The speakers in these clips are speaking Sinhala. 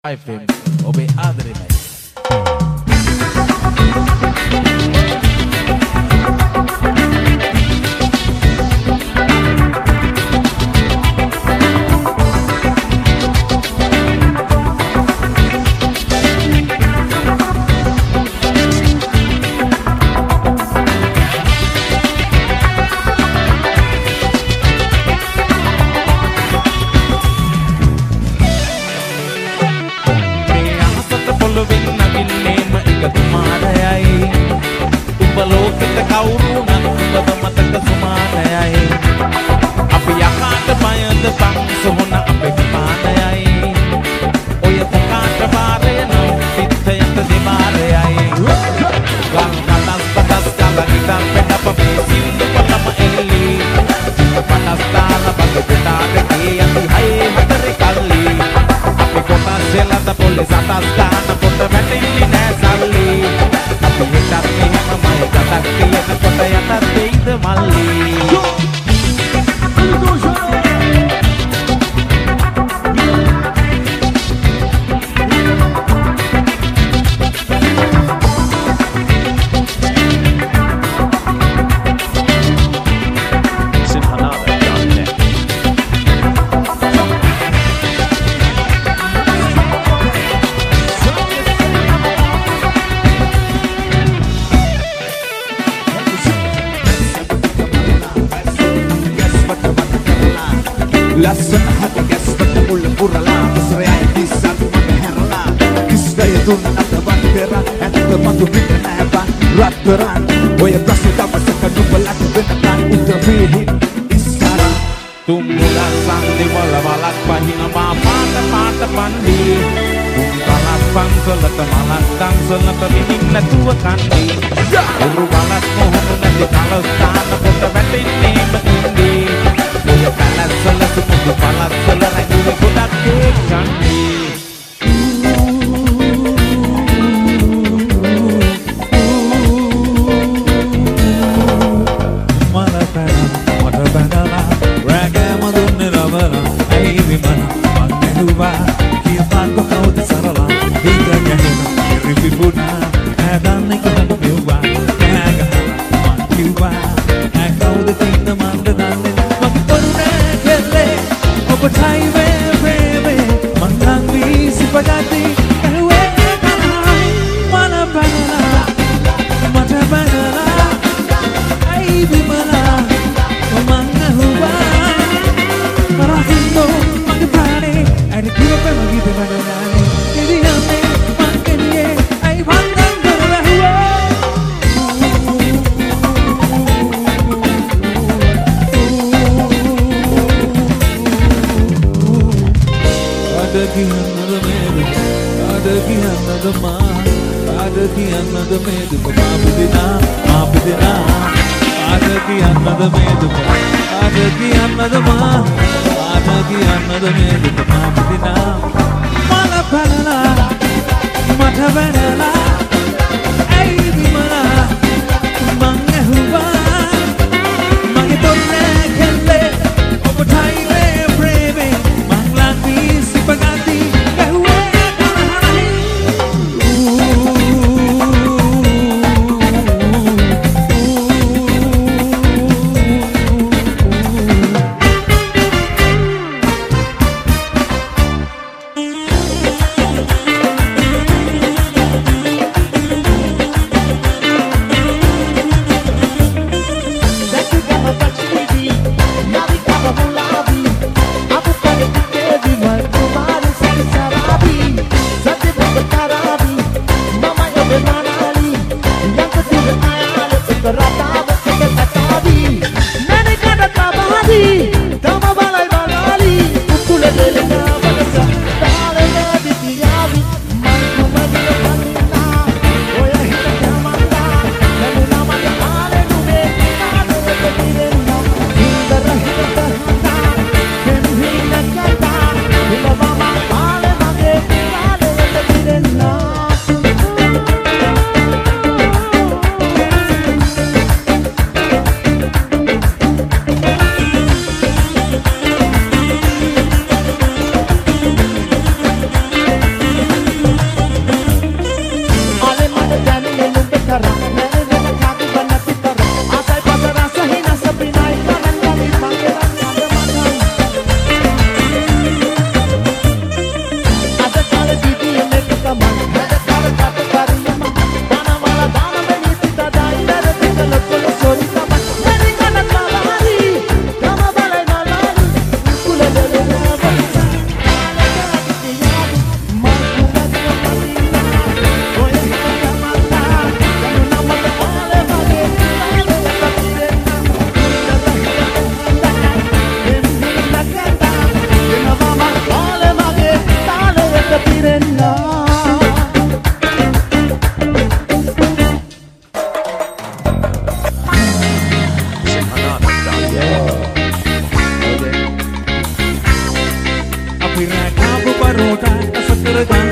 FM ඔබේ ආදරෙයි.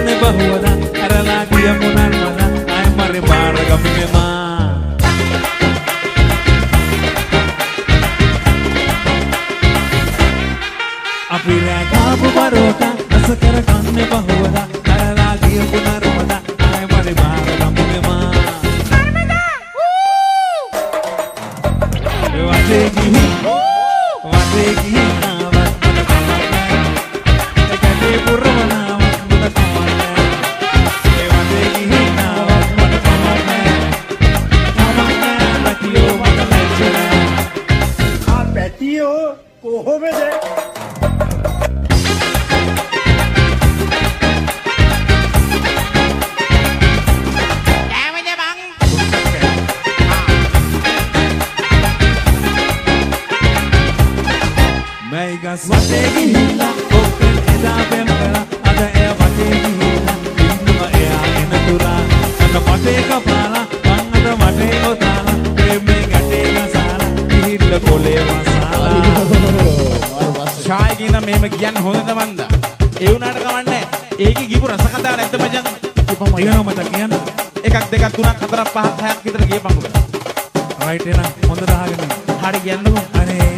කන්නේ බහුවදා අරලා ගිය මුනන්වදා අය මරේ බාර ගමිනේ මා අපි රැකාපු බරෝකා අස කර කන්නේ බහුවදා අරලා ගිය මුනන්වදා අය මරේ බාර ගමිනේ මා වටේ ගිහින් ආවත් ඒකේ පුරවනාවක් මුද කමන්නේ ඒ වටේ ගිහින් ආවත් මුද කමන්නේ පැටියෝ මට ලැජ්ජා ආ පැටියෝ කොහොමද Megas වටේ ගිහිල්ලා ඔක්කෙන් එදා පෙම් කරා අද එය වටේ ගිහිල්ලා ඉන්නම එයා එන තුරා අද වටේ කපාලා මං අද වටේ ඔතාලා ප්‍රේමේ ගැටේ ගසාලා ගිහිල්ල කොලේ වසාලා ඡාය කියන මේම කියන්න හොඳද මන්ද ඒ උනාට කවන්නේ ඒකේ ගිපු රස කතාව නැද්ද මචං ඉතින් මට කියන්න එකක් දෙකක් තුනක් හතරක් පහක් හයක් විතර ගියපන්කො රයිට් එන හොඳ දහගෙන හරි කියන්නකෝ අනේ